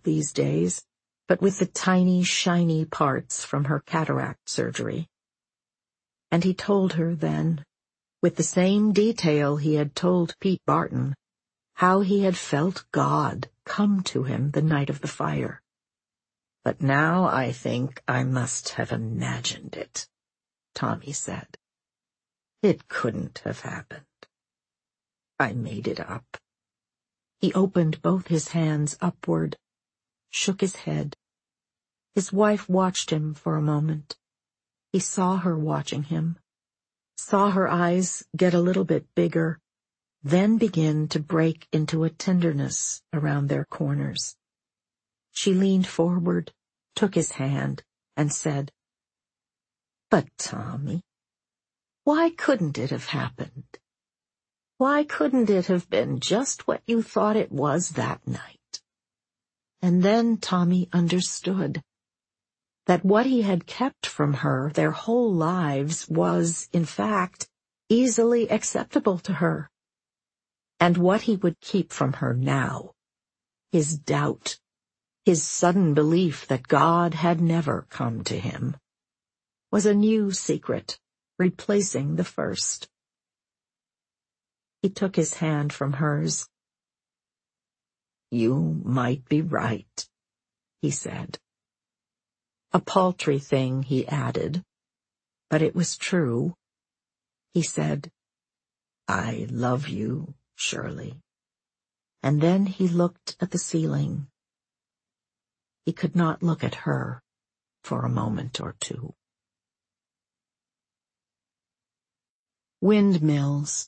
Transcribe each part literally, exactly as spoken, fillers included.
look these days, but with the tiny, shiny parts from her cataract surgery. And he told her then, with the same detail he had told Pete Barton, how he had felt God come to him the night of the fire. "But now I think I must have imagined it," Tommy said. "It couldn't have happened. I made it up." He opened both his hands upward, shook his head. His wife watched him for a moment. He saw her watching him, saw her eyes get a little bit bigger, then begin to break into a tenderness around their corners. She leaned forward, took his hand, and said, "But, Tommy, why couldn't it have happened? Why couldn't it have been just what you thought it was that night?" And then Tommy understood that what he had kept from her their whole lives was, in fact, easily acceptable to her. And what he would keep from her now, his doubt, his sudden belief that God had never come to him, was a new secret, replacing the first. He took his hand from hers. "You might be right," he said. A paltry thing, he added, but it was true. He said, "I love you, Shirley." And then he looked at the ceiling. He could not look at her for a moment or two. Windmills.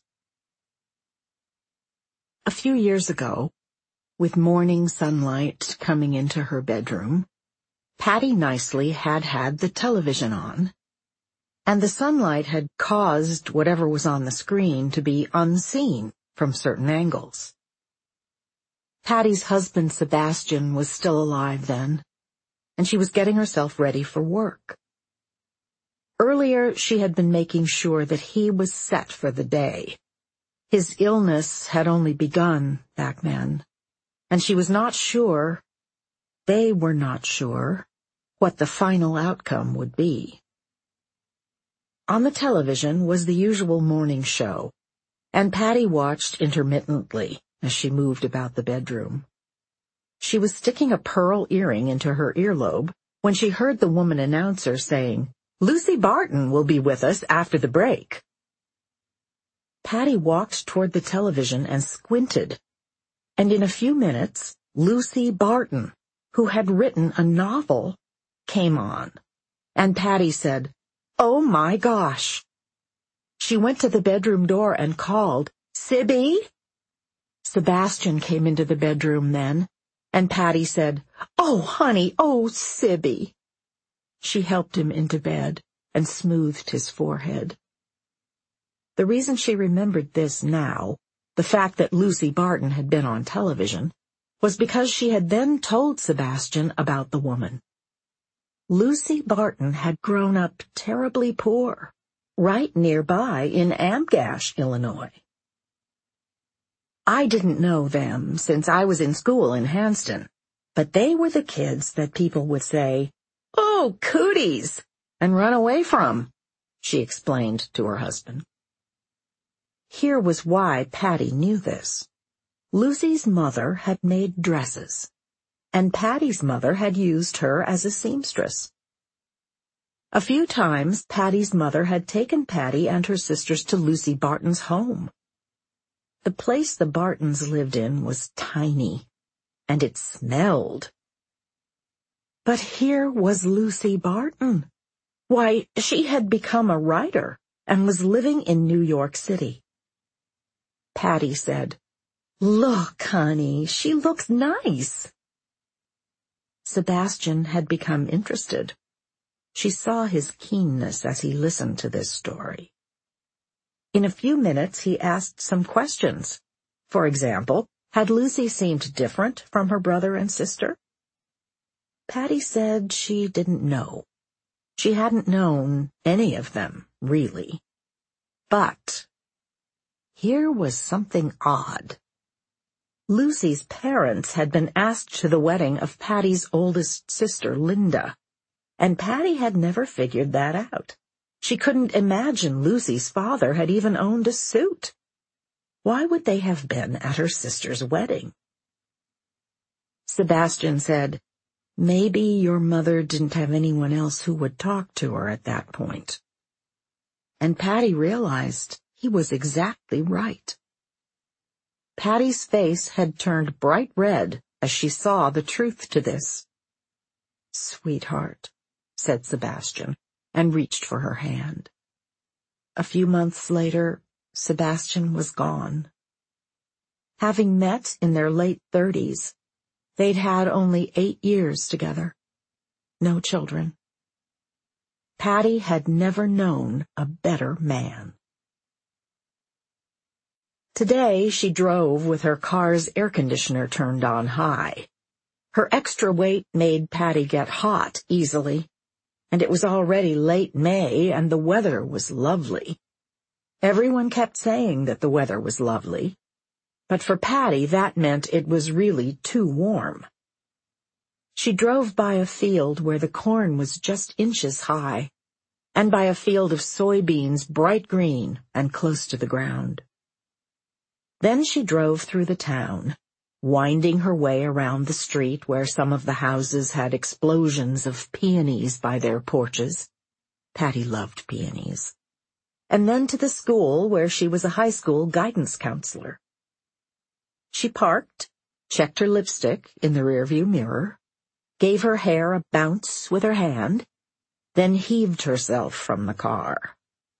A few years ago, with morning sunlight coming into her bedroom, Patty Nicely had had the television on, and the sunlight had caused whatever was on the screen to be unseen from certain angles. Patty's husband Sebastian was still alive then, and she was getting herself ready for work. Earlier she had been making sure that he was set for the day. His illness had only begun back then, and she was not sure, they were not sure, what the final outcome would be. On the television was the usual morning show, and Patty watched intermittently as she moved about the bedroom. She was sticking a pearl earring into her earlobe when she heard the woman announcer saying, "Lucy Barton will be with us after the break." Patty walked toward the television and squinted, and in a few minutes, Lucy Barton, who had written a novel, came on, and Patty said, "Oh my gosh." She went to the bedroom door and called, "Sibby?" Sebastian came into the bedroom then, and Patty said, "Oh, honey, oh, Sibby." She helped him into bed and smoothed his forehead. The reason she remembered this now, the fact that Lucy Barton had been on television, was because she had then told Sebastian about the woman. Lucy Barton had grown up terribly poor, right nearby in Amgash, Illinois. I didn't know them since I was in school in Hanston, but they were the kids that people would say, "Oh, cooties," and run away from, she explained to her husband. Here was why Patty knew this. Lucy's mother had made dresses, and Patty's mother had used her as a seamstress. A few times Patty's mother had taken Patty and her sisters to Lucy Barton's home. The place the Bartons lived in was tiny, and it smelled. But here was Lucy Barton. Why, she had become a writer and was living in New York City. Patty said, "Look, honey, she looks nice." Sebastian had become interested. She saw his keenness as he listened to this story. In a few minutes he asked some questions. For example, had Lucy seemed different from her brother and sister? Patty said she didn't know. She hadn't known any of them, really. But here was something odd. Lucy's parents had been asked to the wedding of Patty's oldest sister, Linda, and Patty had never figured that out. She couldn't imagine Lucy's father had even owned a suit. Why would they have been at her sister's wedding? Sebastian said, "Maybe your mother didn't have anyone else who would talk to her at that point." And Patty realized he was exactly right. Patty's face had turned bright red as she saw the truth to this. "Sweetheart," said Sebastian, and reached for her hand. A few months later, Sebastian was gone. Having met in their late thirties, they'd had only eight years together. No children. Patty had never known a better man. Today she drove with her car's air conditioner turned on high. Her extra weight made Patty get hot easily, and it was already late May and the weather was lovely. Everyone kept saying that the weather was lovely, but for Patty that meant it was really too warm. She drove by a field where the corn was just inches high, and by a field of soybeans bright green and close to the ground. Then she drove through the town, winding her way around the street where some of the houses had explosions of peonies by their porches. Patty loved peonies. And then to the school where she was a high school guidance counselor. She parked, checked her lipstick in the rearview mirror, gave her hair a bounce with her hand, then heaved herself from the car.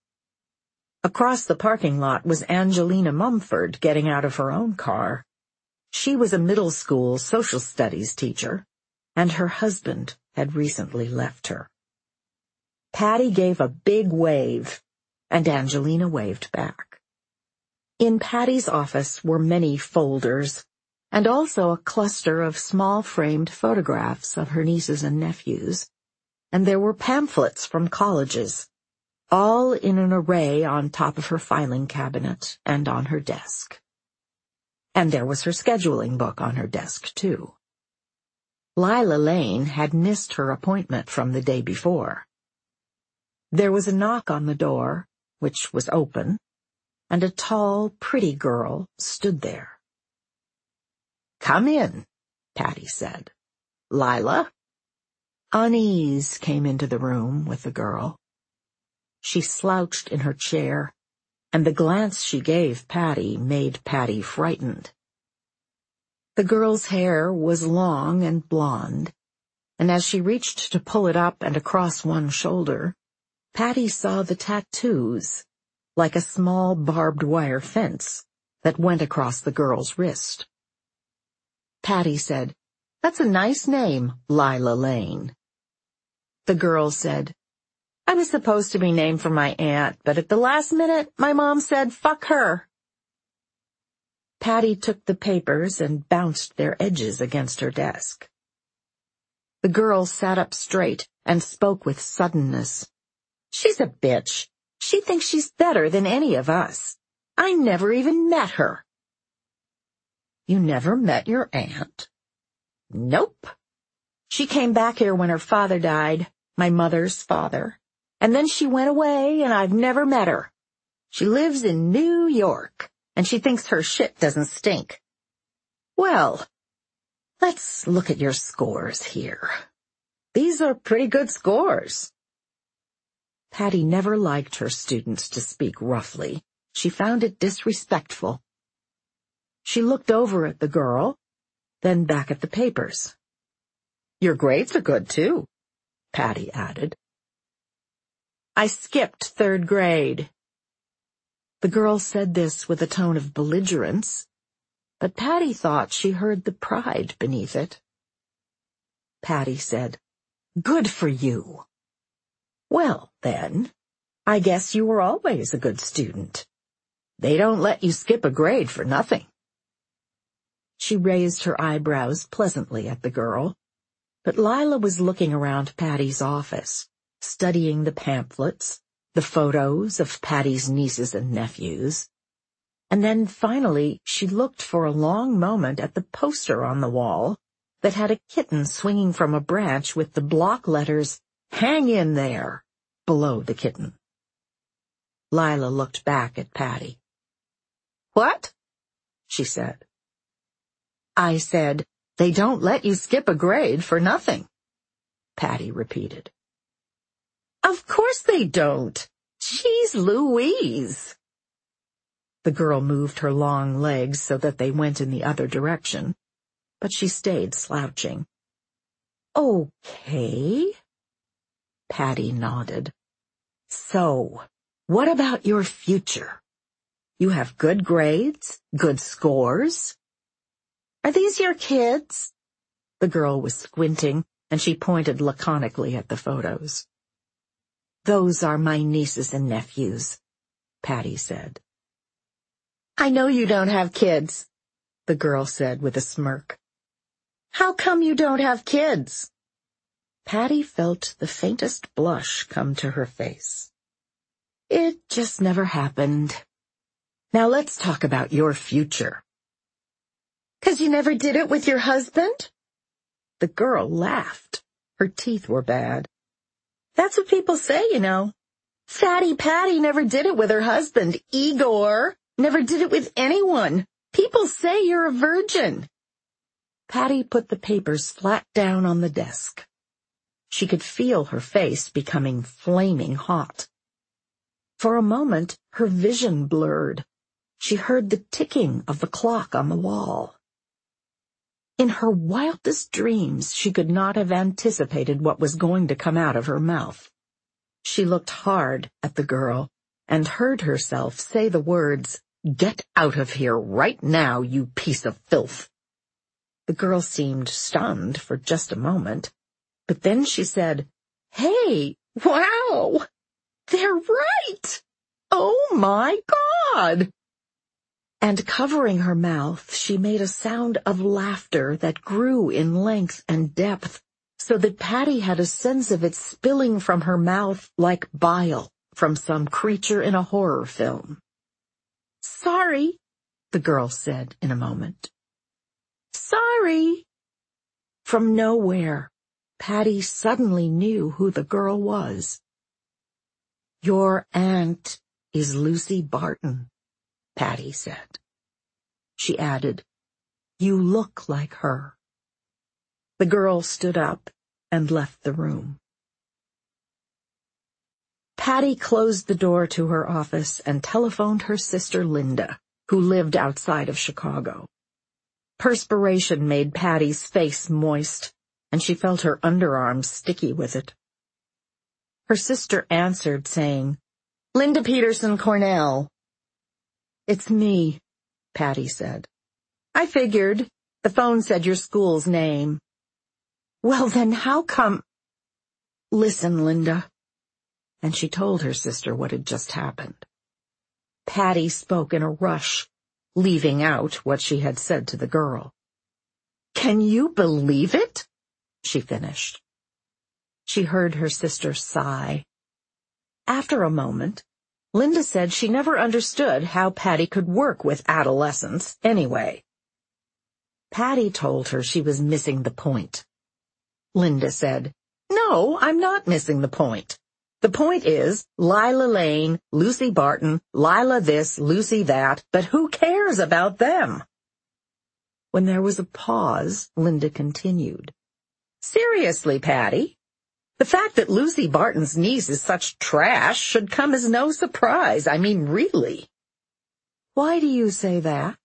Across the parking lot was Angelina Mumford getting out of her own car. She was a middle school social studies teacher, and her husband had recently left her. Patty gave a big wave, and Angelina waved back. In Patty's office were many folders, and also a cluster of small framed photographs of her nieces and nephews, and there were pamphlets from colleges, all in an array on top of her filing cabinet and on her desk. And there was her scheduling book on her desk, too. Lila Lane had missed her appointment from the day before. There was a knock on the door, which was open, and a tall, pretty girl stood there. "Come in," Patty said. "Lila?" Unease came into the room with the girl. She slouched in her chair, and the glance she gave Patty made Patty frightened. The girl's hair was long and blonde, and as she reached to pull it up and across one shoulder, Patty saw the tattoos, like a small barbed wire fence, that went across the girl's wrist. Patty said, "That's a nice name, Lila Lane." The girl said, "I was supposed to be named for my aunt, but at the last minute, my mom said, fuck her." Patty took the papers and bounced their edges against her desk. The girl sat up straight and spoke with suddenness. "She's a bitch. She thinks she's better than any of us. I never even met her." "You never met your aunt?" "Nope. She came back here when her father died, my mother's father. And then she went away, and I've never met her. She lives in New York, and she thinks her shit doesn't stink." "Well, let's look at your scores here. These are pretty good scores." Patty never liked her students to speak roughly. She found it disrespectful. She looked over at the girl, then back at the papers. "Your grades are good, too," Patty added. "I skipped third grade." The girl said this with a tone of belligerence, but Patty thought she heard the pride beneath it. Patty said, "Good for you." "Well, then, I guess you were always a good student. They don't let you skip a grade for nothing." She raised her eyebrows pleasantly at the girl, but Lila was looking around Patty's office, studying the pamphlets, the photos of Patty's nieces and nephews. And then finally she looked for a long moment at the poster on the wall that had a kitten swinging from a branch with the block letters, "Hang in there," below the kitten. Lila looked back at Patty. "What?" she said. "I said, they don't let you skip a grade for nothing," Patty repeated. "Of course they don't. She's Louise." The girl moved her long legs so that they went in the other direction, but she stayed slouching. "Okay." Patty nodded. "So, what about your future? You have good grades, good scores? Are these your kids?" The girl was squinting, and she pointed laconically at the photos. "Those are my nieces and nephews," Patty said. "I know you don't have kids," the girl said with a smirk. "How come you don't have kids?" Patty felt the faintest blush come to her face. "It just never happened. Now let's talk about your future." "'Cause you never did it with your husband?" The girl laughed. Her teeth were bad. "That's what people say, you know. Fatty Patty never did it with her husband, Igor. Never did it with anyone. People say you're a virgin." Patty put the papers flat down on the desk. She could feel her face becoming flaming hot. For a moment, her vision blurred. She heard the ticking of the clock on the wall. In her wildest dreams, she could not have anticipated what was going to come out of her mouth. She looked hard at the girl and heard herself say the words, "Get out of here right now, you piece of filth." The girl seemed stunned for just a moment, but then she said, "Hey, wow, they're right! Oh my God!" And covering her mouth, she made a sound of laughter that grew in length and depth, so that Patty had a sense of it spilling from her mouth like bile from some creature in a horror film. "Sorry," the girl said in a moment. "Sorry." From nowhere, Patty suddenly knew who the girl was. "Your aunt is Lucy Barton," Patty said. She added, "You look like her." The girl stood up and left the room. Patty closed the door to her office and telephoned her sister Linda, who lived outside of Chicago. Perspiration made Patty's face moist, and she felt her underarms sticky with it. Her sister answered, saying, "Linda Peterson Cornell." "It's me," Patty said. "I figured. The phone said your school's name." "Well, then how come—" "Listen, Linda." And she told her sister what had just happened. Patty spoke in a rush, leaving out what she had said to the girl. "Can you believe it?" she finished. She heard her sister sigh. After a moment, Linda said she never understood how Patty could work with adolescents anyway. Patty told her she was missing the point. Linda said, "No, I'm not missing the point. The point is, Lila Lane, Lucy Barton, Lila this, Lucy that, but who cares about them?" When there was a pause, Linda continued, "Seriously, Patty, the fact that Lucy Barton's niece is such trash should come as no surprise. I mean, really." "Why do you say that?"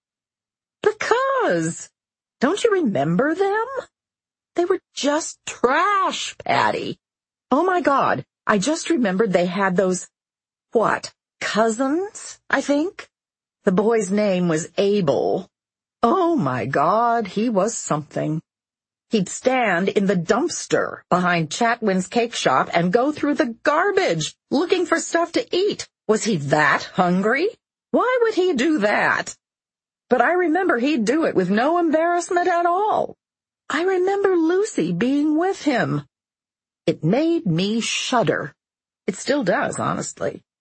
"Because. Don't you remember them? They were just trash, Patty. Oh my God, I just remembered they had those, what, cousins, I think? The boy's name was Abel. Oh my God, he was something. He'd stand in the dumpster behind Chatwin's cake shop and go through the garbage looking for stuff to eat. Was he that hungry? Why would he do that? But I remember he'd do it with no embarrassment at all. I remember Lucy being with him. It made me shudder. It still does, honestly.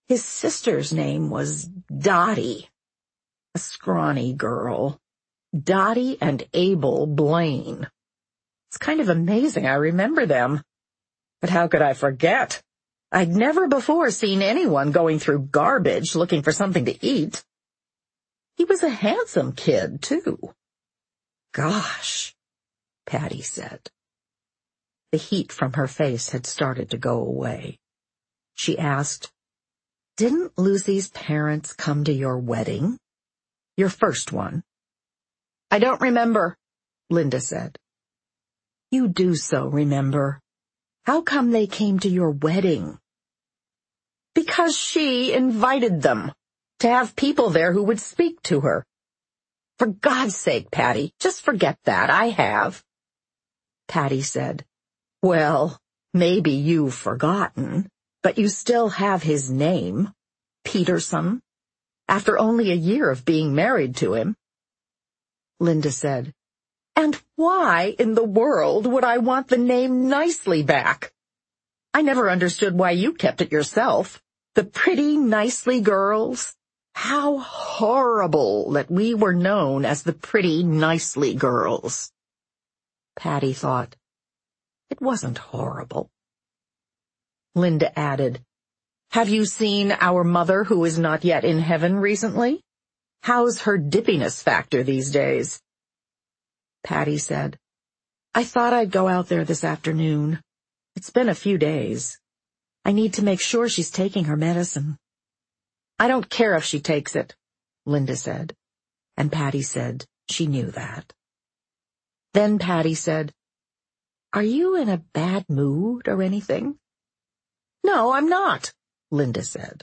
His sister's name was Dottie, a scrawny girl. Dottie and Abel Blaine. It's kind of amazing I remember them. But how could I forget? I'd never before seen anyone going through garbage looking for something to eat. He was a handsome kid, too. Gosh, Patty said. The heat from her face had started to go away. She asked, "Didn't Lucy's parents come to your wedding? Your first one?" "I don't remember," Linda said. "You do so remember. How come they came to your wedding?" "Because she invited them, to have people there who would speak to her." "For God's sake, Patty, just forget that. I have." Patty said, "Well, maybe you've forgotten, but you still have his name, Peterson, after only a year of being married to him." Linda said, "And why in the world would I want the name Nicely back? I never understood why you kept it yourself. The Pretty Nicely Girls. How horrible that we were known as the Pretty Nicely Girls." Patty thought, it wasn't horrible. Linda added, "Have you seen our mother who is not yet in heaven recently? How's her dippiness factor these days?" Patty said, "I thought I'd go out there this afternoon. It's been a few days. I need to make sure she's taking her medicine." "I don't care if she takes it," Linda said, and Patty said she knew that. Then Patty said, "Are you in a bad mood or anything?" "No, I'm not," Linda said.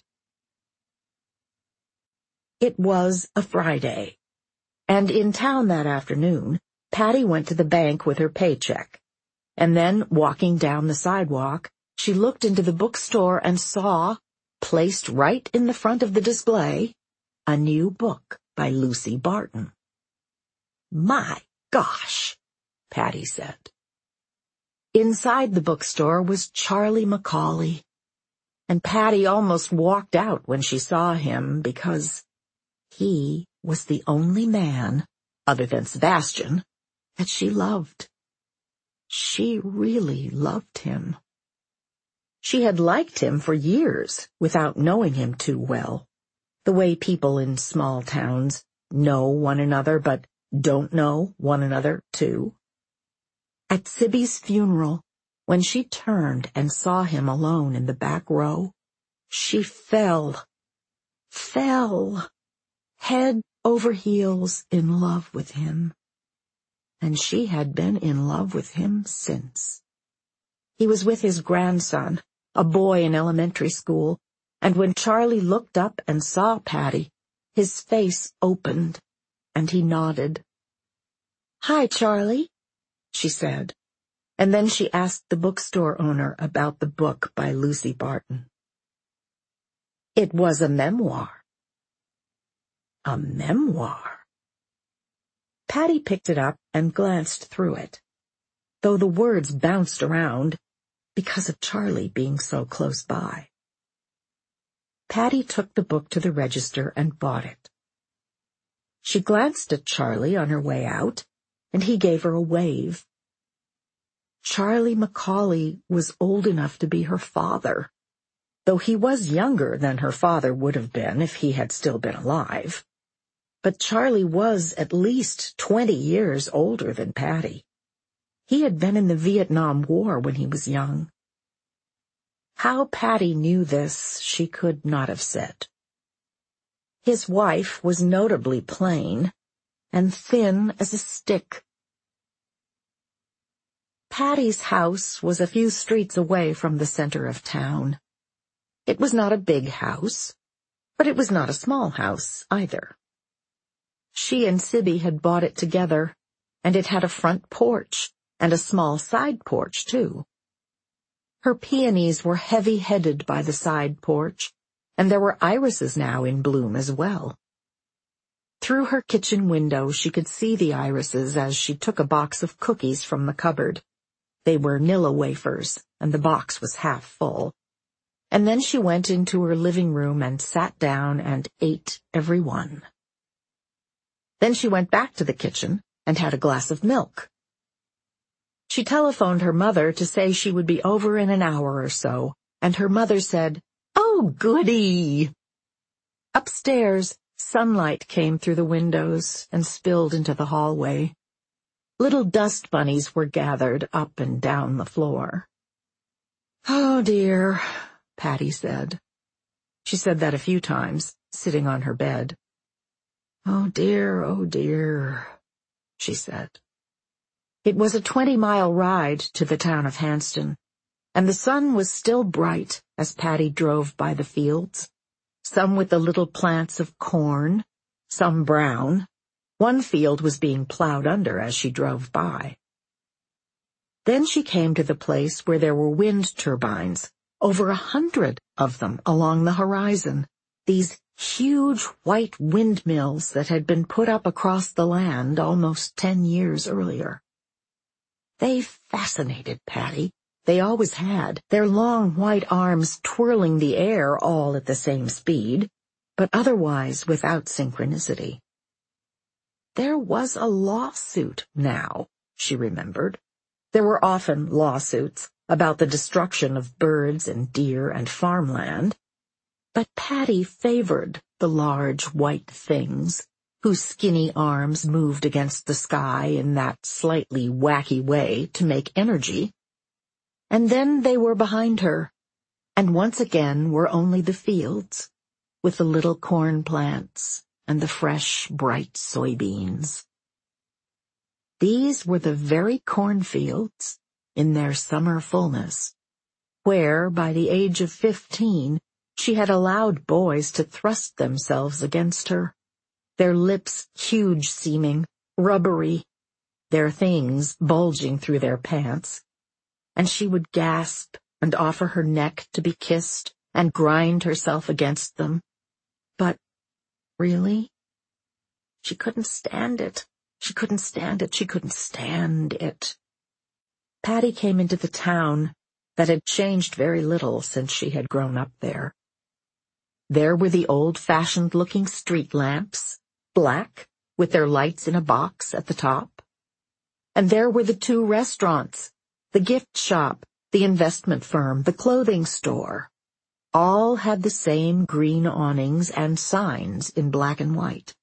It was a Friday, and in town that afternoon, Patty went to the bank with her paycheck, and then, walking down the sidewalk, she looked into the bookstore and saw, placed right in the front of the display, a new book by Lucy Barton. "My gosh," Patty said. Inside the bookstore was Charlie Macaulay, and Patty almost walked out when she saw him because he was the only man, other than Sebastian, that she loved. She really loved him. She had liked him for years without knowing him too well, the way people in small towns know one another but don't know one another too. At Sibby's funeral, when she turned and saw him alone in the back row, she fell, fell, head over heels in love with him. And she had been in love with him since. He was with his grandson, a boy in elementary school, and when Charlie looked up and saw Patty, his face opened, and he nodded. "Hi, Charlie," she said, and then she asked the bookstore owner about the book by Lucy Barton. It was a memoir. A memoir. Patty picked it up and glanced through it, though the words bounced around because of Charlie being so close by. Patty took the book to the register and bought it. She glanced at Charlie on her way out, and he gave her a wave. Charlie Macaulay was old enough to be her father, though he was younger than her father would have been if he had still been alive. But Charlie was at least twenty years older than Patty. He had been in the Vietnam War when he was young. How Patty knew this, she could not have said. His wife was notably plain and thin as a stick. Patty's house was a few streets away from the center of town. It was not a big house, but it was not a small house either. She and Sibby had bought it together, and it had a front porch and a small side porch, too. Her peonies were heavy-headed by the side porch, and there were irises now in bloom as well. Through her kitchen window she could see the irises as she took a box of cookies from the cupboard. They were Nilla wafers, and the box was half full. and then she went into her living room and sat down and ate every one. Then she went back to the kitchen and had a glass of milk. She telephoned her mother to say she would be over in an hour or so, and her mother said, "Oh, goody!" Upstairs, sunlight came through the windows and spilled into the hallway. Little dust bunnies were gathered up and down the floor. "Oh, dear," Patty said. She said that a few times, sitting on her bed. "Oh, dear, oh, dear," she said. It was a twenty-mile ride to the town of Hanston, and the sun was still bright as Patty drove by the fields, some with the little plants of corn, some brown. One field was being plowed under as she drove by. Then she came to the place where there were wind turbines, over a hundred of them along the horizon, these huge white windmills that had been put up across the land almost ten years earlier. They fascinated Patty. They always had, their long white arms twirling the air all at the same speed, but otherwise without synchronicity. There was a lawsuit now, she remembered. There were often lawsuits about the destruction of birds and deer and farmland, but Patty favored the large white things whose skinny arms moved against the sky in that slightly wacky way to make energy. And then they were behind her, and once again were only the fields, with the little corn plants and the fresh, bright soybeans. These were the very cornfields, in their summer fullness, where, by the age of fifteen, she had allowed boys to thrust themselves against her, their lips huge-seeming, rubbery, their things bulging through their pants, and she would gasp and offer her neck to be kissed and grind herself against them. But, really, she couldn't stand it. She couldn't stand it. She couldn't stand it. Patty came into the town that had changed very little since she had grown up there. There were the old-fashioned-looking street lamps, black, with their lights in a box at the top. And there were the two restaurants, the gift shop, the investment firm, the clothing store. All had the same green awnings and signs in black and white.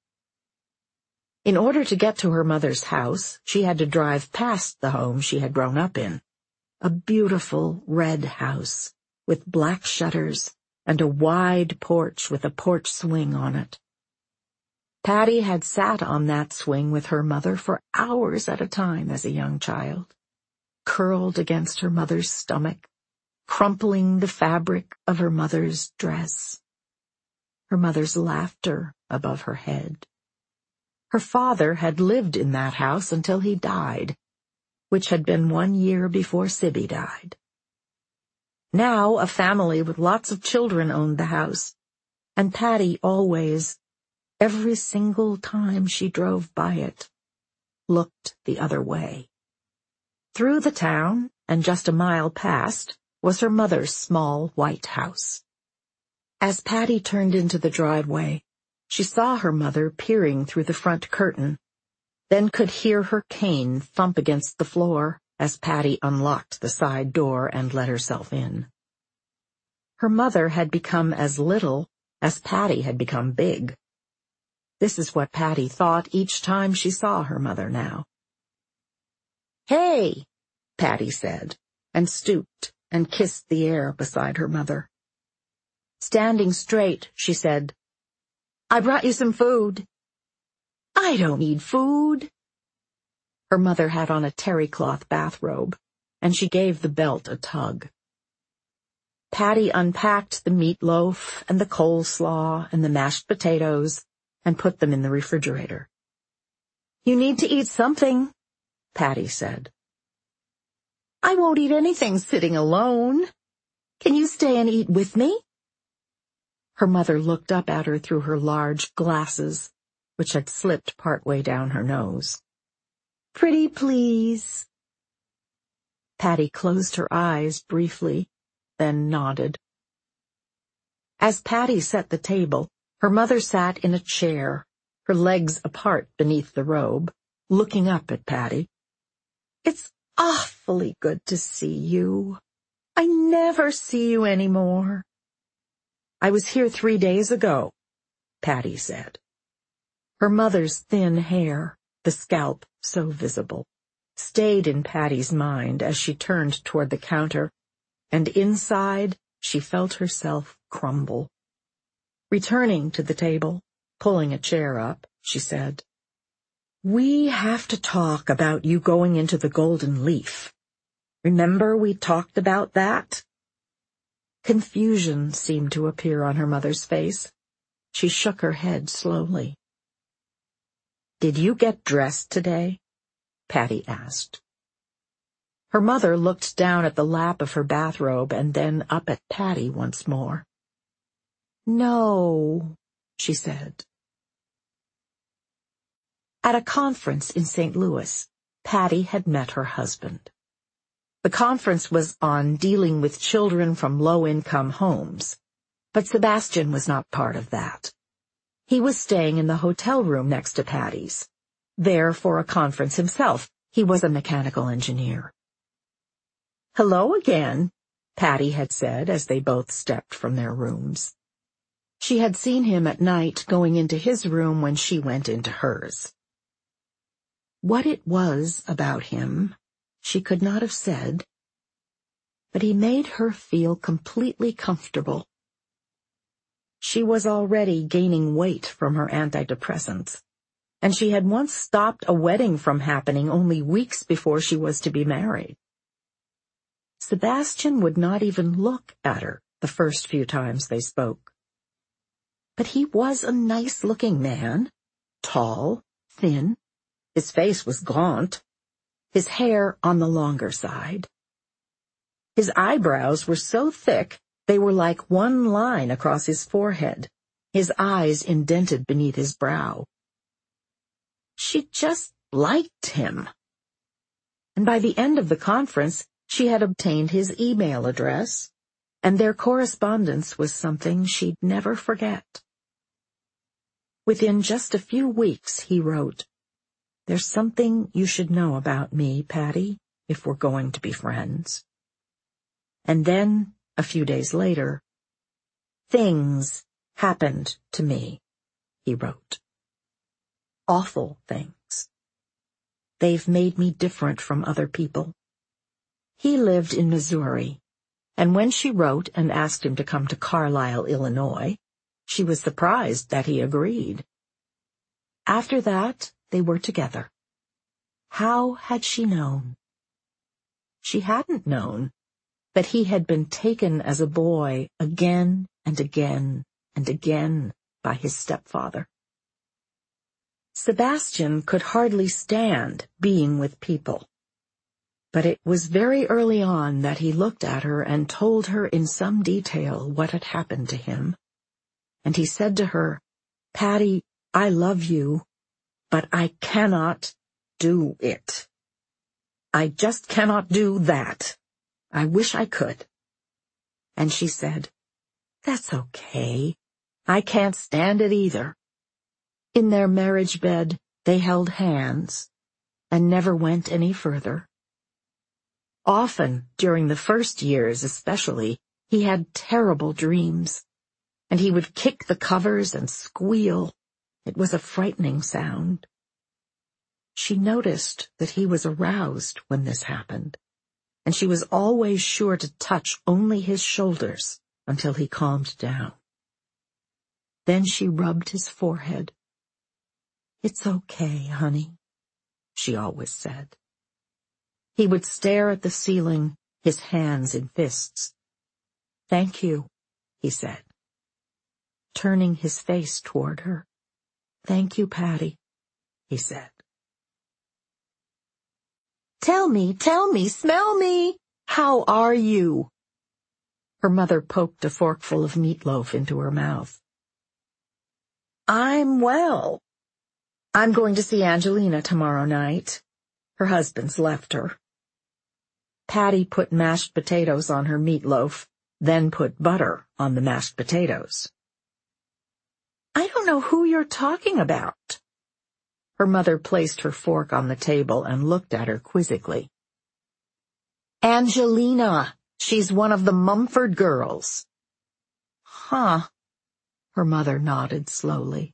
In order to get to her mother's house, she had to drive past the home she had grown up in, a beautiful red house with black shutters and a wide porch with a porch swing on it. Patty had sat on that swing with her mother for hours at a time as a young child, curled against her mother's stomach, crumpling the fabric of her mother's dress, her mother's laughter above her head. Her father had lived in that house until he died, which had been one year before Sibby died. Now a family with lots of children owned the house, and Patty always, every single time she drove by it, looked the other way. Through the town, and just a mile past, was her mother's small white house. As Patty turned into the driveway, she saw her mother peering through the front curtain, then could hear her cane thump against the floor as Patty unlocked the side door and let herself in. Her mother had become as little as Patty had become big. This is what Patty thought each time she saw her mother now. "Hey," Patty said, and stooped and kissed the air beside her mother. Standing straight, she said, "I brought you some food." "I don't need food." Her mother had on a terry cloth bathrobe, and she gave the belt a tug. Patty unpacked the meatloaf and the coleslaw and the mashed potatoes and put them in the refrigerator. "You need to eat something," Patty said. "I won't eat anything sitting alone. Can you stay and eat with me?" Her mother looked up at her through her large glasses, which had slipped partway down her nose. "Pretty please." Patty closed her eyes briefly, then nodded. As Patty set the table, her mother sat in a chair, her legs apart beneath the robe, looking up at Patty. "It's awfully good to see you. I never see you any more." "I was here three days ago," Patty said. Her mother's thin hair, the scalp so visible, stayed in Patty's mind as she turned toward the counter, and inside she felt herself crumble. Returning to the table, pulling a chair up, she said, "We have to talk about you going into the Golden Leaf. Remember we talked about that?" Confusion seemed to appear on her mother's face. She shook her head slowly. "Did you get dressed today?" Patty asked. Her mother looked down at the lap of her bathrobe and then up at Patty once more. "No," she said. At a conference in Saint Louis, Patty had met her husband. The conference was on dealing with children from low-income homes, but Sebastian was not part of that. He was staying in the hotel room next to Patty's, there for a conference himself. He was a mechanical engineer. "Hello again," Patty had said as they both stepped from their rooms. She had seen him at night going into his room when she went into hers. What it was about him, she could not have said, but he made her feel completely comfortable. She was already gaining weight from her antidepressants, and she had once stopped a wedding from happening only weeks before she was to be married. Sebastian would not even look at her the first few times they spoke. But he was a nice-looking man, tall, thin. His face was gaunt, his hair on the longer side. His eyebrows were so thick they were like one line across his forehead, his eyes indented beneath his brow. She just liked him. And by the end of the conference, she had obtained his email address, and their correspondence was something she'd never forget. Within just a few weeks, he wrote, "There's something you should know about me, Patty, if we're going to be friends." And then, a few days later, "Things happened to me," he wrote. "Awful things. They've made me different from other people." He lived in Missouri, and when she wrote and asked him to come to Carlisle, Illinois, she was surprised that he agreed. After that, they were together. How had she known? She hadn't known that he had been taken as a boy again and again and again by his stepfather. Sebastian could hardly stand being with people, but it was very early on that he looked at her and told her in some detail what had happened to him. And he said to her, "Patty, I love you, but I cannot do it. I just cannot do that. I wish I could." And she said, "That's okay. I can't stand it either." In their marriage bed, they held hands and never went any further. Often, during the first years especially, he had terrible dreams, and he would kick the covers and squeal. It was a frightening sound. She noticed that he was aroused when this happened, and she was always sure to touch only his shoulders until he calmed down. Then she rubbed his forehead. "It's okay, honey," she always said. He would stare at the ceiling, his hands in fists. "Thank you," he said, turning his face toward her. "Thank you, Patty," he said. "Tell me, tell me, smell me. How are you?" Her mother poked a forkful of meatloaf into her mouth. "I'm well. I'm going to see Angelina tomorrow night. Her husband's left her." Patty put mashed potatoes on her meatloaf, then put butter on the mashed potatoes. "I don't know who you're talking about." Her mother placed her fork on the table and looked at her quizzically. "Angelina. She's one of the Mumford girls." "Huh." Her mother nodded slowly.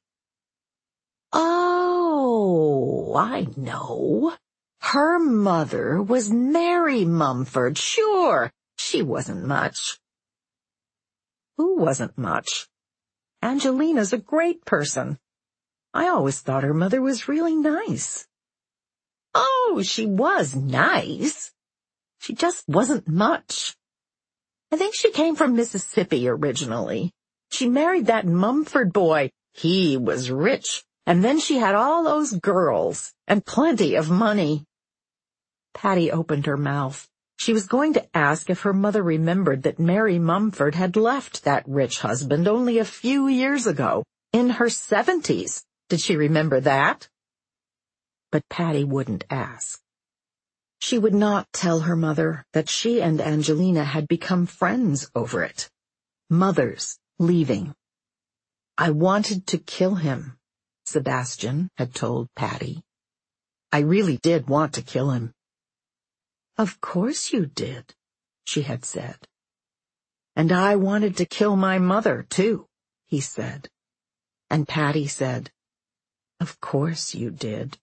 "Oh, I know. Her mother was Mary Mumford. Sure, she wasn't much." "Who wasn't much? Angelina's a great person. I always thought her mother was really nice." "Oh, she was nice. She just wasn't much. I think she came from Mississippi originally. She married that Mumford boy. He was rich, and then she had all those girls, and plenty of money." Patty opened her mouth. She was going to ask if her mother remembered that Mary Mumford had left that rich husband only a few years ago, in her seventies. Did she remember that? But Patty wouldn't ask. She would not tell her mother that she and Angelina had become friends over it. Mothers leaving. "I wanted to kill him," Sebastian had told Patty. "I really did want to kill him." "Of course you did," she had said. "And I wanted to kill my mother, too," he said. And Patty said, "Of course you did."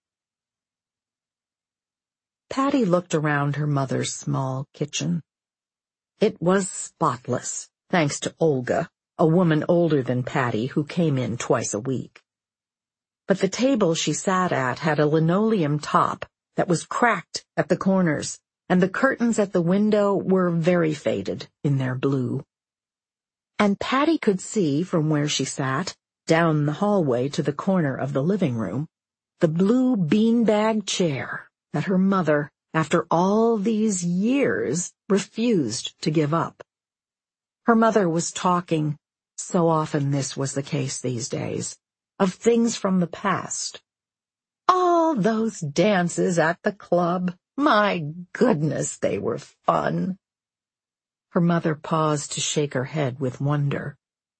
Patty looked around her mother's small kitchen. It was spotless, thanks to Olga, a woman older than Patty who came in twice a week. But the table she sat at had a linoleum top that was cracked at the corners, and the curtains at the window were very faded in their blue. And Patty could see from where she sat, down the hallway to the corner of the living room, the blue beanbag chair that her mother, after all these years, refused to give up. Her mother was talking, so often this was the case these days, of things from the past. All those dances at the club, my goodness, they were fun. Her mother paused to shake her head with wonder.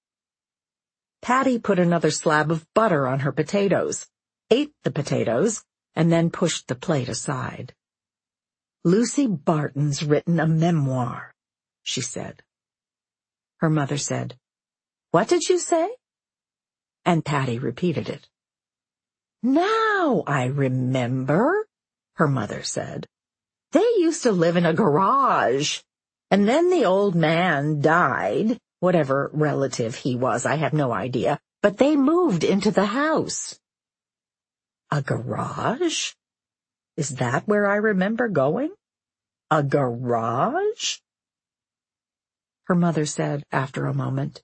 Patty put another slab of butter on her potatoes, ate the potatoes, and then pushed the plate aside. "Lucy Barton's written a memoir," she said. Her mother said, "What did you say?" And Patty repeated it. "Now I remember," her mother said. "They used to live in a garage, and then the old man died, whatever relative he was, I have no idea, but they moved into the house." "A garage? Is that where I remember going? A garage?" Her mother said after a moment,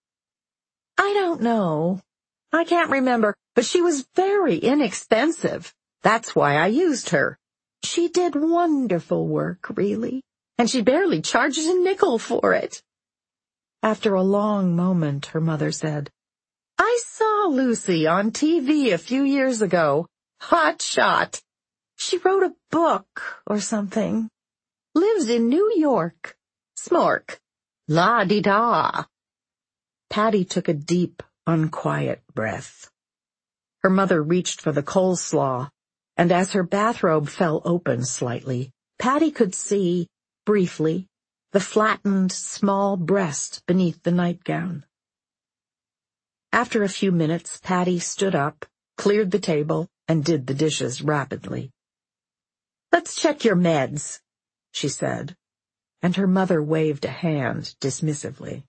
"I don't know. I can't remember, but she was very inexpensive. That's why I used her. She did wonderful work, really, and she barely charges a nickel for it." After a long moment, her mother said, "I saw Lucy on T V a few years ago. Hot shot. She wrote a book or something. Lives in New York. Smork. La-di-da." Patty took a deep, unquiet breath. Her mother reached for the coleslaw, and as her bathrobe fell open slightly, Patty could see, briefly, the flattened, small breast beneath the nightgown. After a few minutes, Patty stood up, cleared the table, and did the dishes rapidly. "Let's check your meds," she said, and her mother waved a hand dismissively.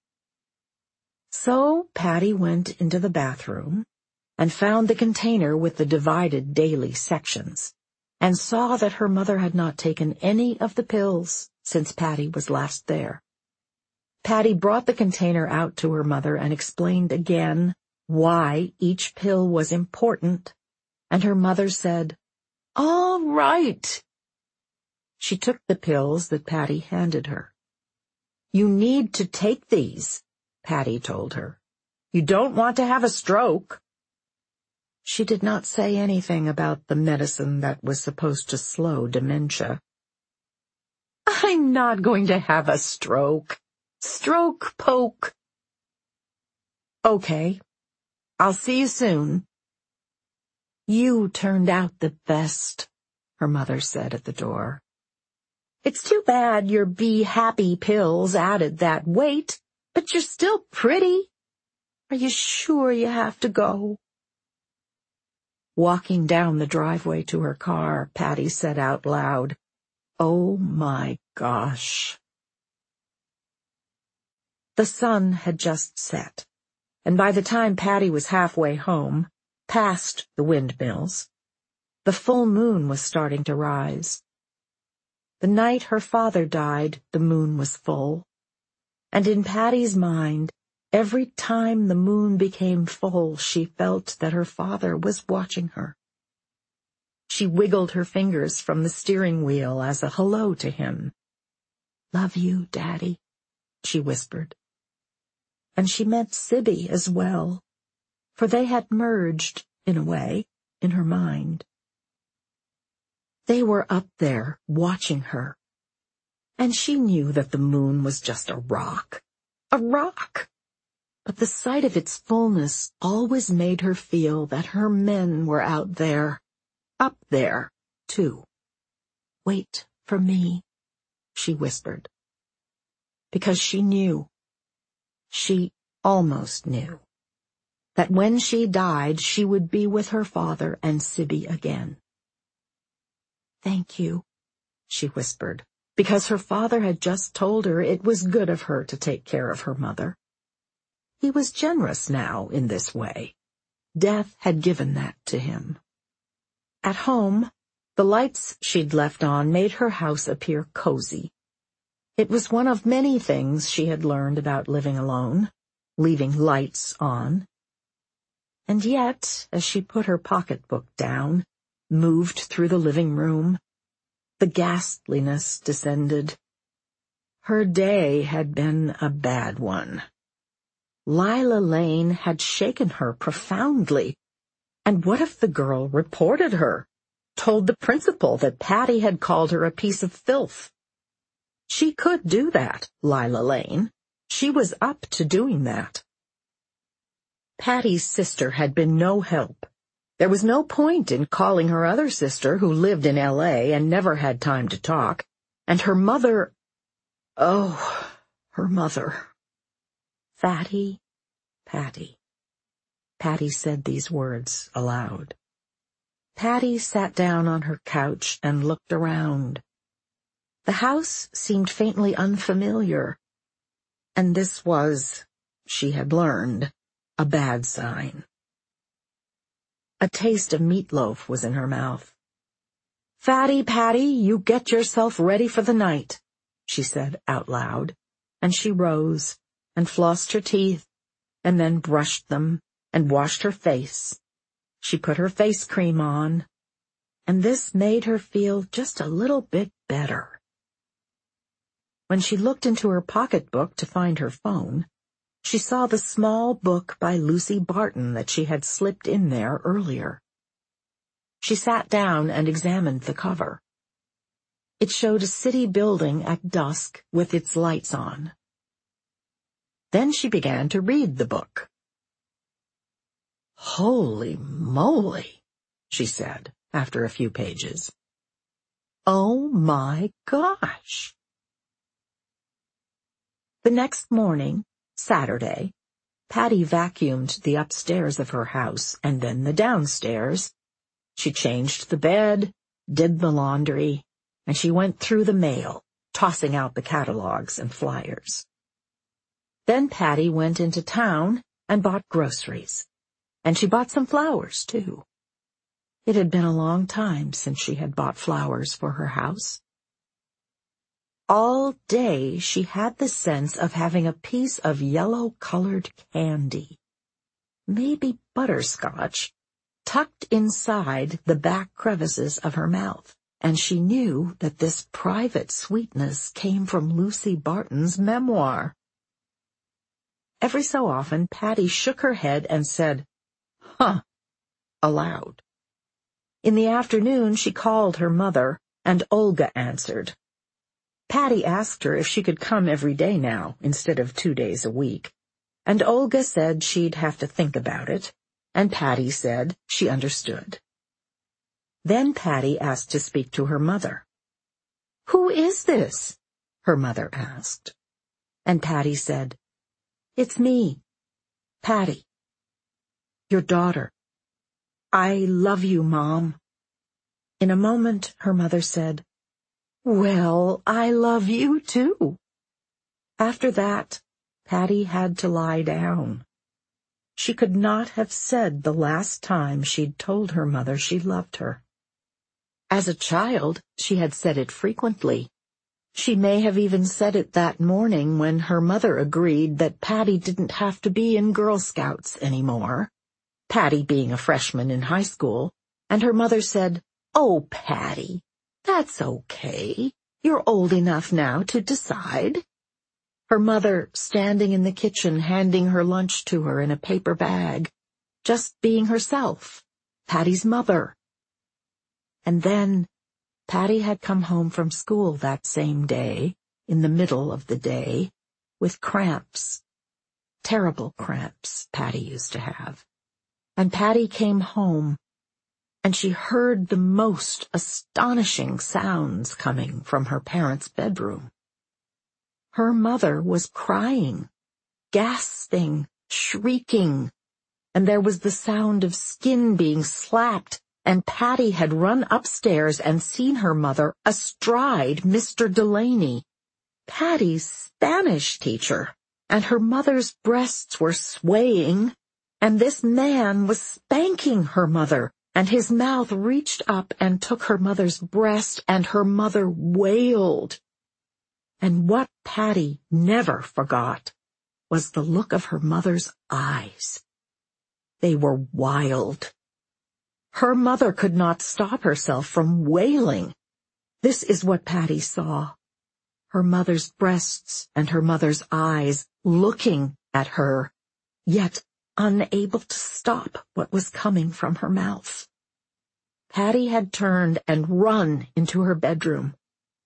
So Patty went into the bathroom and found the container with the divided daily sections, and saw that her mother had not taken any of the pills since Patty was last there. Patty brought the container out to her mother and explained again why each pill was important, and her mother said, "All right." She took the pills that Patty handed her. "You need to take these," Patty told her. "You don't want to have a stroke." She did not say anything about the medicine that was supposed to slow dementia. "I'm not going to have a stroke," Stroke poke. Okay. I'll see you soon. You turned out the best, her mother said at the door. It's too bad your Be Happy pills added that weight, but you're still pretty. Are you sure you have to go? Walking down the driveway to her car, Patty said out loud, "Oh my gosh." The sun had just set, and by the time Patty was halfway home, past the windmills, the full moon was starting to rise. The night her father died, the moon was full, and in Patty's mind, every time the moon became full, she felt that her father was watching her. She wiggled her fingers from the steering wheel as a hello to him. "Love you, Daddy," she whispered. And she meant Sibby as well, for they had merged, in a way, in her mind. They were up there, watching her, and she knew that the moon was just a rock. A rock! But the sight of its fullness always made her feel that her men were out there, up there, too. "Wait for me," she whispered. Because she knew, she almost knew, that when she died she would be with her father and Sibby again. "Thank you," she whispered, because her father had just told her it was good of her to take care of her mother. He was generous now in this way. Death had given that to him. At home, the lights she'd left on made her house appear cozy. It was one of many things she had learned about living alone, leaving lights on. And yet, as she put her pocketbook down, moved through the living room, the ghastliness descended. Her day had been a bad one. Lila Lane had shaken her profoundly. And what if the girl reported her, told the principal that Patty had called her a piece of filth? She could do that, Lila Lane. She was up to doing that. Patty's sister had been no help. There was no point in calling her other sister, who lived in L A and never had time to talk, and her mother... Oh, her mother... Fatty, Patty. Patty said these words aloud. Patty sat down on her couch and looked around. The house seemed faintly unfamiliar, and this was, she had learned, a bad sign. A taste of meatloaf was in her mouth. "Fatty, Patty, you get yourself ready for the night," she said out loud, and she rose and flossed her teeth, and then brushed them, and washed her face. She put her face cream on, and this made her feel just a little bit better. When she looked into her pocketbook to find her phone, she saw the small book by Lucy Barton that she had slipped in there earlier. She sat down and examined the cover. It showed a city building at dusk with its lights on. Then she began to read the book. "Holy moly," she said, after a few pages. "Oh my gosh." The next morning, Saturday, Patty vacuumed the upstairs of her house and then the downstairs. She changed the bed, did the laundry, and she went through the mail, tossing out the catalogs and flyers. Then Patty went into town and bought groceries, and she bought some flowers, too. It had been a long time since she had bought flowers for her house. All day she had the sense of having a piece of yellow-colored candy, maybe butterscotch, tucked inside the back crevices of her mouth, and she knew that this private sweetness came from Lucy Barton's memoir. Every so often Patty shook her head and said, "Huh," aloud. In the afternoon she called her mother, and Olga answered. Patty asked her if she could come every day now, instead of two days a week, and Olga said she'd have to think about it, and Patty said she understood. Then Patty asked to speak to her mother. "Who is this?" her mother asked. And Patty said, "It's me, Patty, your daughter. I love you, Mom." In a moment, her mother said, "Well, I love you, too." After that, Patty had to lie down. She could not have said the last time she'd told her mother she loved her. As a child, she had said it frequently. She may have even said it that morning when her mother agreed that Patty didn't have to be in Girl Scouts anymore, Patty being a freshman in high school, and her mother said, "Oh, Patty, that's okay. You're old enough now to decide." Her mother standing in the kitchen handing her lunch to her in a paper bag, just being herself, Patty's mother. And then Patty had come home from school that same day, in the middle of the day, with cramps. Terrible cramps Patty used to have. And Patty came home, and she heard the most astonishing sounds coming from her parents' bedroom. Her mother was crying, gasping, shrieking, and there was the sound of skin being slapped, and Patty had run upstairs and seen her mother astride Mister Delaney, Patty's Spanish teacher, and her mother's breasts were swaying, and this man was spanking her mother, and his mouth reached up and took her mother's breast, and her mother wailed. And what Patty never forgot was the look of her mother's eyes. They were wild. Her mother could not stop herself from wailing. This is what Patty saw. Her mother's breasts and her mother's eyes looking at her, yet unable to stop what was coming from her mouth. Patty had turned and run into her bedroom.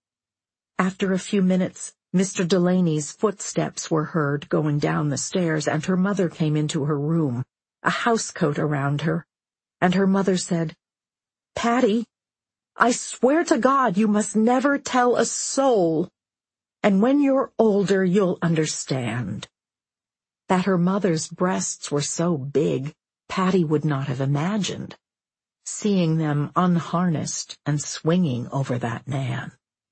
After a few minutes, Mister Delaney's footsteps were heard going down the stairs, and her mother came into her room, a housecoat around her, and her mother said, "Patty, I swear to God you must never tell a soul, and when you're older you'll understand." That her mother's breasts were so big, Patty would not have imagined, seeing them unharnessed and swinging over that man.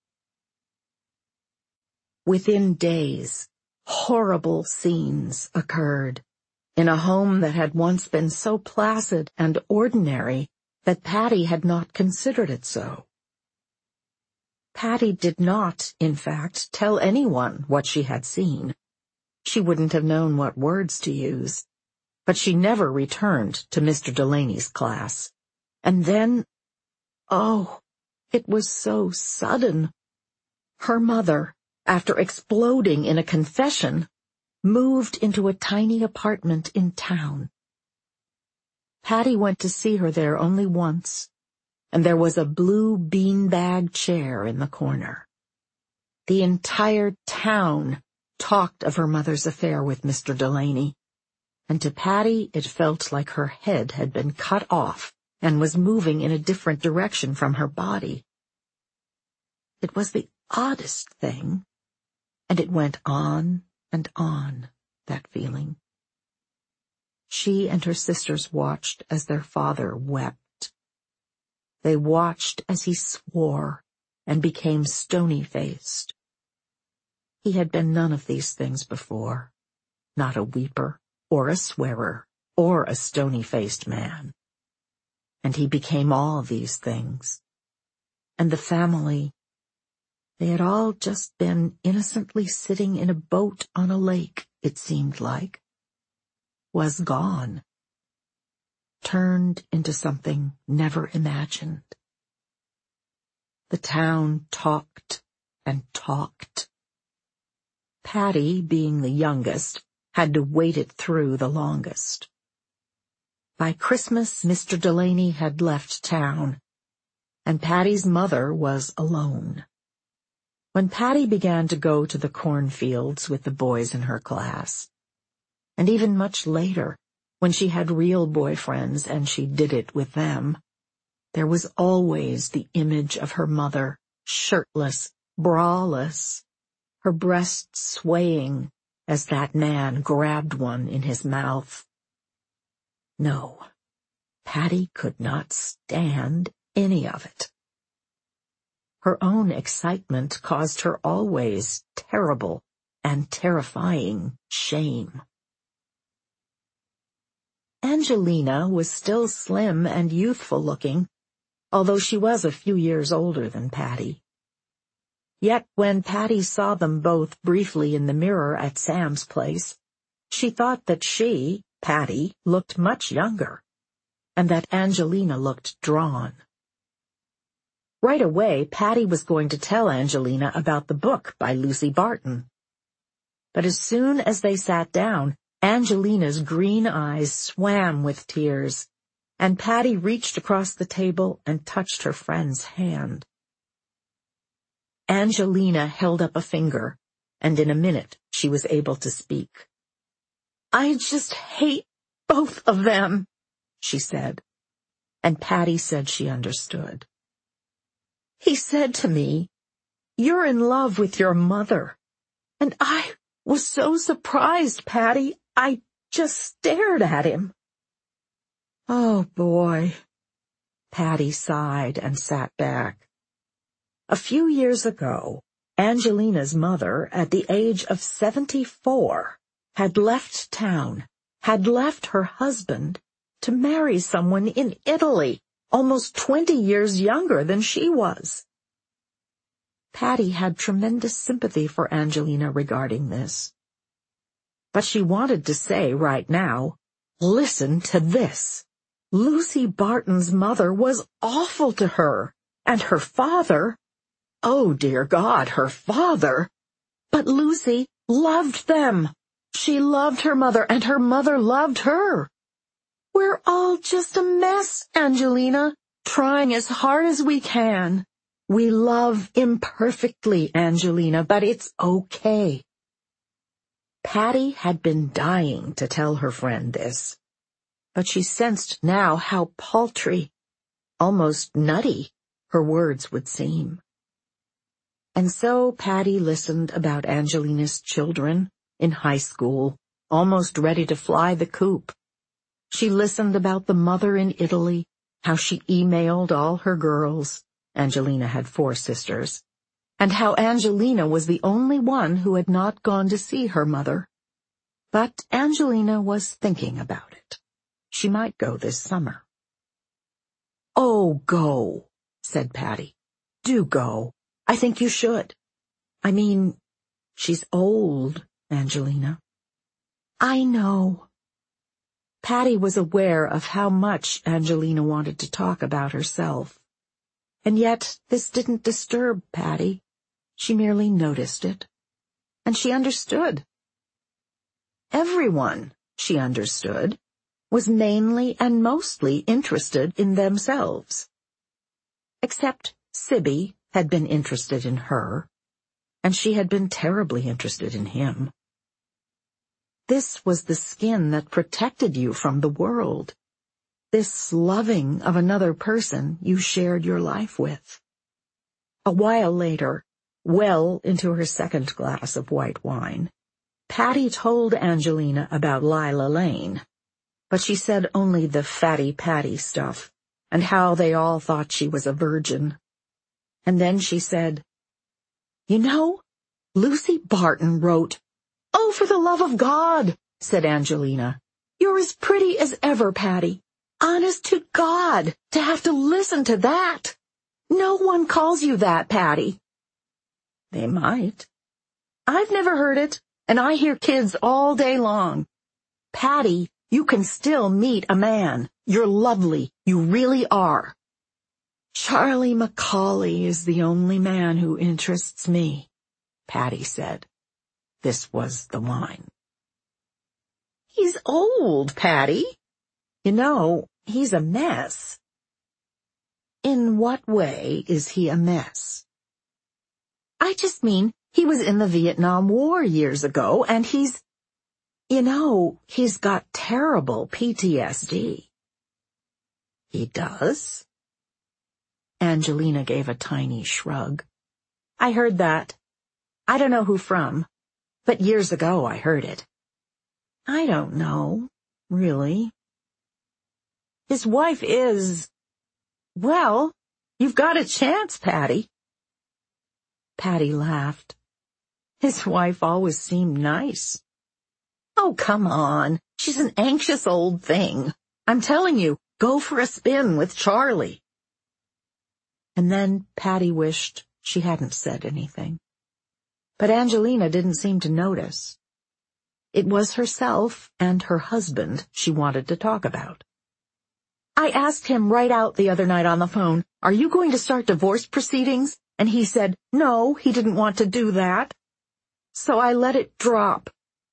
Within days, horrible scenes occurred in a home that had once been so placid and ordinary that Patty had not considered it so. Patty did not, in fact, tell anyone what she had seen. She wouldn't have known what words to use, but she never returned to Mister Delaney's class. And then, oh, it was so sudden. Her mother, after exploding in a confession, moved into a tiny apartment in town. Patty went to see her there only once, and there was a blue beanbag chair in the corner. The entire town talked of her mother's affair with Mister Delaney, and to Patty it felt like her head had been cut off and was moving in a different direction from her body. It was the oddest thing, and it went on and on, that feeling. She and her sisters watched as their father wept. They watched as he swore and became stony-faced. He had been none of these things before, not a weeper or a swearer or a stony-faced man. And he became all these things. And the family, they had all just been innocently sitting in a boat on a lake, it seemed like, was gone, turned into something never imagined. The town talked and talked. Patty, being the youngest, had to wait it through the longest. By Christmas, Mister Delaney had left town, and Patty's mother was alone. When Patty began to go to the cornfields with the boys in her class, and even much later, when she had real boyfriends and she did it with them, there was always the image of her mother, shirtless, braless, her breasts swaying as that man grabbed one in his mouth. No, Patty could not stand any of it. Her own excitement caused her always terrible and terrifying shame. Angelina was still slim and youthful-looking, although she was a few years older than Patty. Yet when Patty saw them both briefly in the mirror at Sam's place, she thought that she, Patty, looked much younger, and that Angelina looked drawn. Right away, Patty was going to tell Angelina about the book by Lucy Barton. But as soon as they sat down, Angelina's green eyes swam with tears, and Patty reached across the table and touched her friend's hand. Angelina held up a finger, and in a minute she was able to speak. "I just hate both of them," she said, and Patty said she understood. "He said to me, 'You're in love with your mother,' and I was so surprised, Patty, I just stared at him." "Oh, boy," Patty sighed and sat back. A few years ago, Angelina's mother, at the age of seventy-four, had left town, had left her husband to marry someone in Italy, almost twenty years younger than she was. Patty had tremendous sympathy for Angelina regarding this. But she wanted to say right now, "Listen to this. Lucy Barton's mother was awful to her, and her father, oh dear God, her father, but Lucy loved them. She loved her mother, and her mother loved her. We're all just a mess, Angelina, trying as hard as we can. We love imperfectly, Angelina, but it's okay." Patty had been dying to tell her friend this, but she sensed now how paltry, almost nutty, her words would seem. And so Patty listened about Angelina's children in high school, almost ready to fly the coop. She listened about the mother in Italy, how she emailed all her girls — Angelina had four sisters — and how Angelina was the only one who had not gone to see her mother. But Angelina was thinking about it. She might go this summer. "Oh, go," said Patty. "Do go. I think you should. I mean, she's old, Angelina." "I know." Patty was aware of how much Angelina wanted to talk about herself. And yet this didn't disturb Patty. She merely noticed it. And she understood. Everyone, she understood, was mainly and mostly interested in themselves. Except Sibby had been interested in her, and she had been terribly interested in him. This was the skin that protected you from the world, this loving of another person you shared your life with. A while later, well into her second glass of white wine, Patty told Angelina about Lila Lane, but she said only the fatty Patty stuff, and how they all thought she was a virgin. And then she said, "You know, Lucy Barton wrote—" "Oh, for the love of God," said Angelina. "You're as pretty as ever, Patty. Honest to God, to have to listen to that. No one calls you that, Patty." "They might. I've never heard it, and I hear kids all day long. Patty, you can still meet a man. You're lovely. You really are." "Charlie Macaulay is the only man who interests me," Patty said. This was the wine. "He's old, Patty. You know, he's a mess." "In what way is he a mess?" I just mean he was in the Vietnam War years ago, and he's, you know, he's got terrible P T S D. He does? Angelina gave a tiny shrug. I heard that. I don't know who from, but years ago I heard it. I don't know, really. His wife is, well, you've got a chance, Patty. Patty laughed. His wife always seemed nice. Oh, come on. She's an anxious old thing. I'm telling you, go for a spin with Charlie. And then Patty wished she hadn't said anything. But Angelina didn't seem to notice. It was herself and her husband she wanted to talk about. I asked him right out the other night on the phone, "Are you going to start divorce proceedings?" And he said, no, he didn't want to do that. So I let it drop.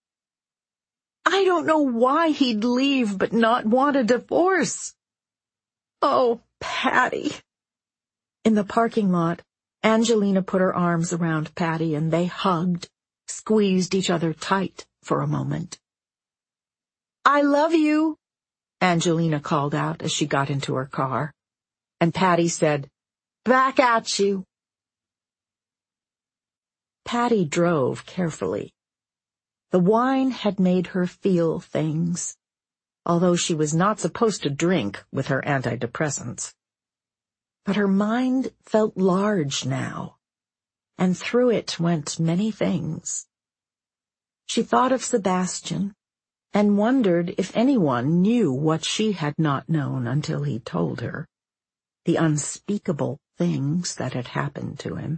I don't know why he'd leave but not want a divorce. Oh, Patty. In the parking lot, Angelina put her arms around Patty and they hugged, squeezed each other tight for a moment. I love you, Angelina called out as she got into her car. And Patty said, back at you. Patty drove carefully. The wine had made her feel things, although she was not supposed to drink with her antidepressants. But her mind felt large now, and through it went many things. She thought of Sebastian, and wondered if anyone knew what she had not known until he told her, the unspeakable things that had happened to him.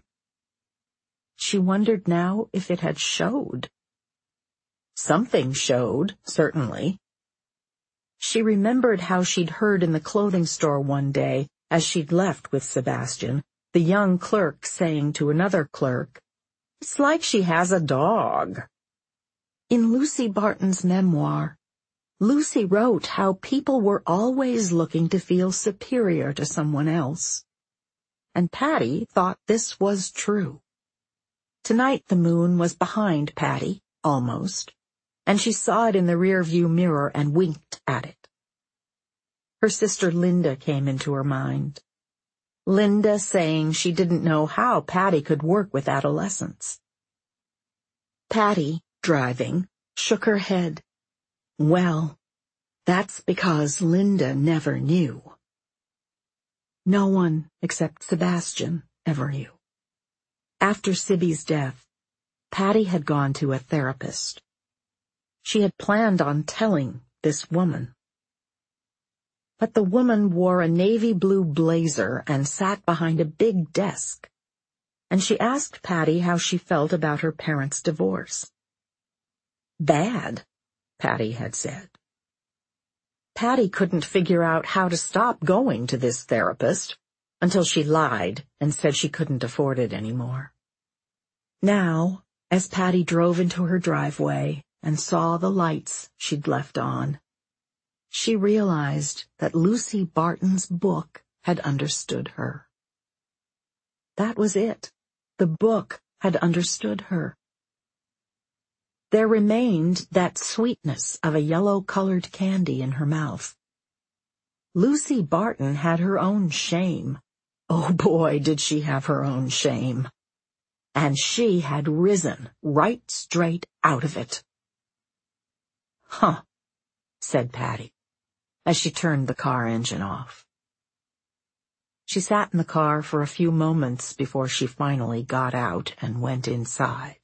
She wondered now if it had showed. Something showed, certainly. She remembered how she'd heard in the clothing store one day, as she'd left with Sebastian, the young clerk saying to another clerk, "It's like she has a dog." In Lucy Barton's memoir, Lucy wrote how people were always looking to feel superior to someone else. And Patty thought this was true. Tonight the moon was behind Patty, almost, and she saw it in the rearview mirror and winked at it. Her sister Linda came into her mind. Linda saying she didn't know how Patty could work with adolescents. Patty, driving, shook her head. Well, that's because Linda never knew. No one except Sebastian ever knew. After Sibby's death, Patty had gone to a therapist. She had planned on telling this woman. But the woman wore a navy blue blazer and sat behind a big desk, and she asked Patty how she felt about her parents' divorce. Bad, Patty had said. Patty couldn't figure out how to stop going to this therapist until she lied and said she couldn't afford it anymore. Now, as Patty drove into her driveway and saw the lights she'd left on, she realized that Lucy Barton's book had understood her. That was it. The book had understood her. There remained that sweetness of a yellow-colored candy in her mouth. Lucy Barton had her own shame. Oh boy, did she have her own shame. And she had risen right straight out of it. Huh, said Patty, as she turned the car engine off. She sat in the car for a few moments before she finally got out and went inside.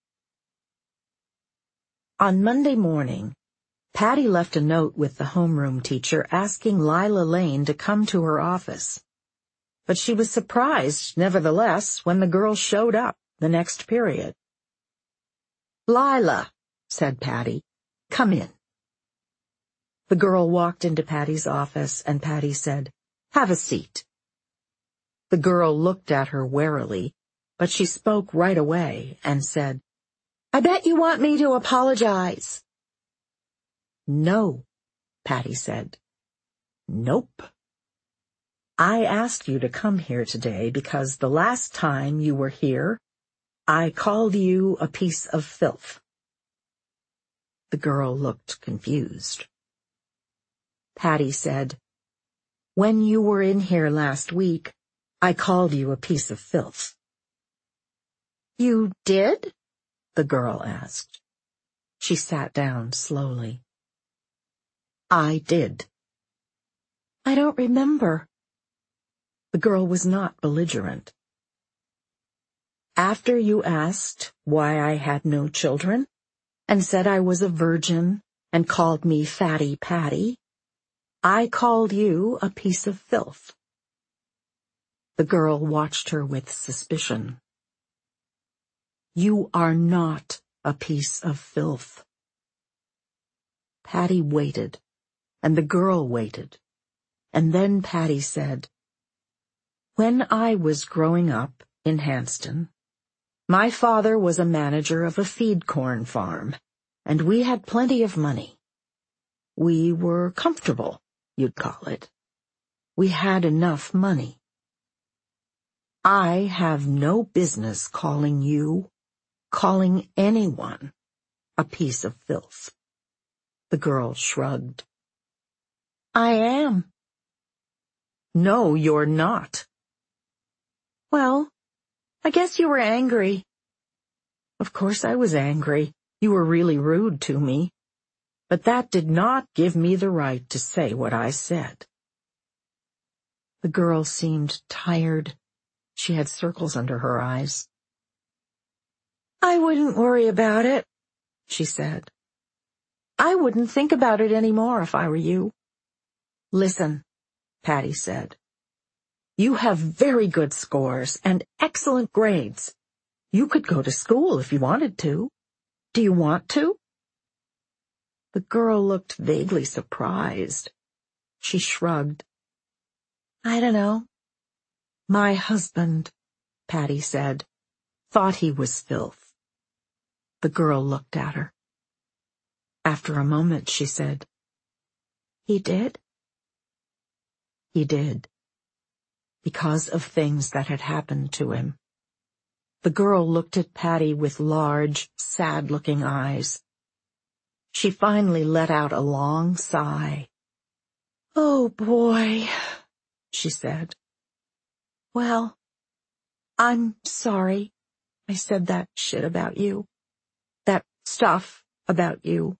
On Monday morning, Patty left a note with the homeroom teacher asking Lila Lane to come to her office. But she was surprised, nevertheless, when the girl showed up the next period. Lila, said Patty, come in. The girl walked into Patty's office, and Patty said, have a seat. The girl looked at her warily, but she spoke right away and said, I bet you want me to apologize. No, Patty said. Nope. I asked you to come here today because the last time you were here, I called you a piece of filth. The girl looked confused. Patty said, When you were in here last week, I called you a piece of filth. You did? The girl asked. She sat down slowly. I did. I don't remember. The girl was not belligerent. After you asked why I had no children, and said I was a virgin, and called me Fatty Patty, I called you a piece of filth. The girl watched her with suspicion. You are not a piece of filth. Patty waited, and the girl waited, and then Patty said, When I was growing up in Hanston, my father was a manager of a feed corn farm, and we had plenty of money. We were comfortable, you'd call it. We had enough money. I have no business calling you, calling anyone, a piece of filth. The girl shrugged. I am. No, you're not. Well, I guess you were angry. Of course I was angry. You were really rude to me. But that did not give me the right to say what I said. The girl seemed tired. She had circles under her eyes. I wouldn't worry about it, she said. I wouldn't think about it anymore if I were you. Listen, Patty said. You have very good scores and excellent grades. You could go to school if you wanted to. Do you want to? The girl looked vaguely surprised. She shrugged. I don't know. My husband, Patty said, thought he was filth. The girl looked at her. After a moment, she said, He did? He did. Because of things that had happened to him. The girl looked at Patty with large, sad-looking eyes. She finally let out a long sigh. Oh, boy, she said. Well, I'm sorry I said that shit about you. That stuff about you.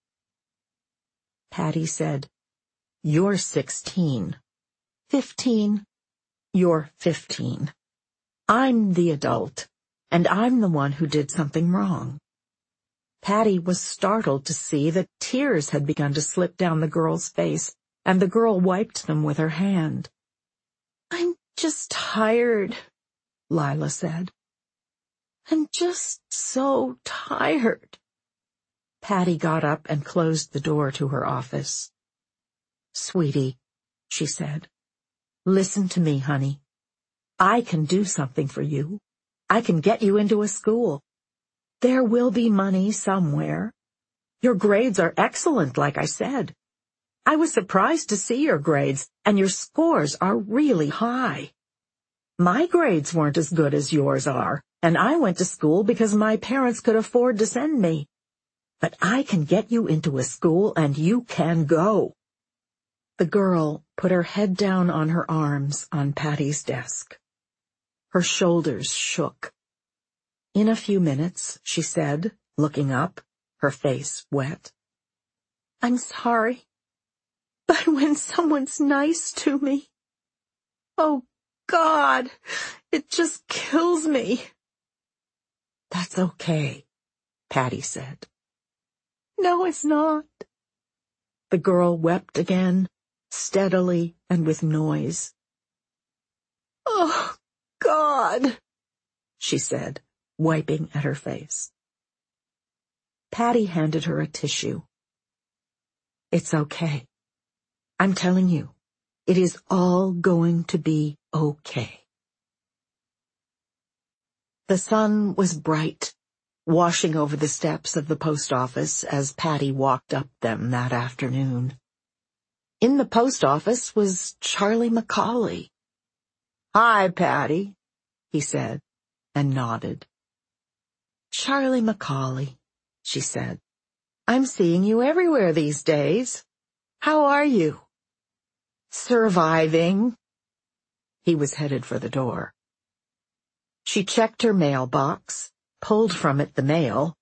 Patty said, You're sixteen. Fifteen. You're fifteen. I'm the adult, and I'm the one who did something wrong. Patty was startled to see that tears had begun to slip down the girl's face, and the girl wiped them with her hand. I'm just tired, Lila said. I'm just so tired. Patty got up and closed the door to her office. Sweetie, she said, listen to me, honey. I can do something for you. I can get you into a school. There will be money somewhere. Your grades are excellent, like I said. I was surprised to see your grades, and your scores are really high. My grades weren't as good as yours are, and I went to school because my parents could afford to send me. But I can get you into a school, and you can go. The girl put her head down on her arms on Patty's desk. Her shoulders shook. In a few minutes, she said, looking up, her face wet. I'm sorry, but when someone's nice to me, oh, God, it just kills me. That's okay, Patty said. No, it's not. The girl wept again, steadily and with noise. Oh, God, she said, wiping at her face. Patty handed her a tissue. It's okay. I'm telling you, it is all going to be okay. The sun was bright, washing over the steps of the post office as Patty walked up them that afternoon. In the post office was Charlie Macaulay. Hi, Patty, he said, and nodded. "Charlie Macaulay," she said. "I'm seeing you everywhere these days. How are you?" "Surviving." He was headed for the door. She checked her mailbox, pulled from it the mail,